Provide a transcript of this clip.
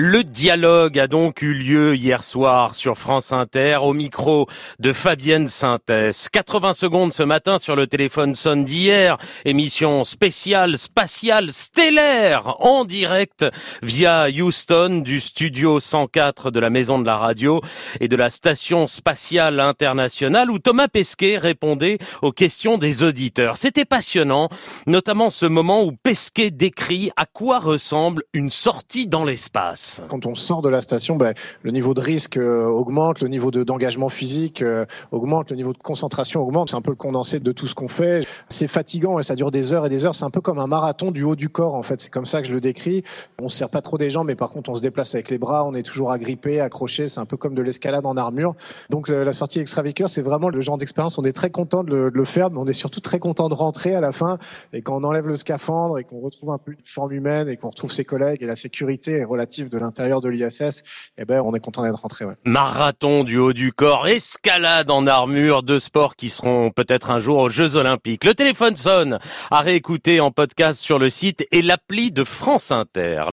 Le dialogue a donc eu lieu hier soir sur France Inter au micro de Fabienne Synthès. 80 secondes ce matin sur le téléphone sonne d'hier. Émission spéciale, spatiale, stellaire en direct via Houston du studio 104 de la Maison de la Radio et de la Station Spatiale Internationale où Thomas Pesquet répondait aux questions des auditeurs. C'était passionnant, notamment ce moment où Pesquet décrit à quoi ressemble une sortie dans l'espace. Quand on sort de la station, le niveau de risque augmente, le niveau d'engagement physique augmente, le niveau de concentration augmente. C'est un peu le condensé de tout ce qu'on fait. C'est fatigant et ça dure des heures et des heures. C'est un peu comme un marathon du haut du corps, en fait. C'est comme ça que je le décris. On se serre pas trop des jambes, mais par contre, on se déplace avec les bras. On est toujours agrippé, accroché. C'est un peu comme de l'escalade en armure. Donc, la sortie extravéhiculaire, c'est vraiment le genre d'expérience. On est très content de le faire, mais on est surtout très content de rentrer à la fin. Et quand on enlève le scaphandre et qu'on retrouve un peu une forme humaine et qu'on retrouve ses collègues et la sécurité relative de l'intérieur de l'ISS, on est content d'être rentré. Ouais. Marathon du haut du corps, escalade en armure, deux sports qui seront peut-être un jour aux Jeux Olympiques. Le téléphone sonne, à réécouter en podcast sur le site et l'appli de France Inter.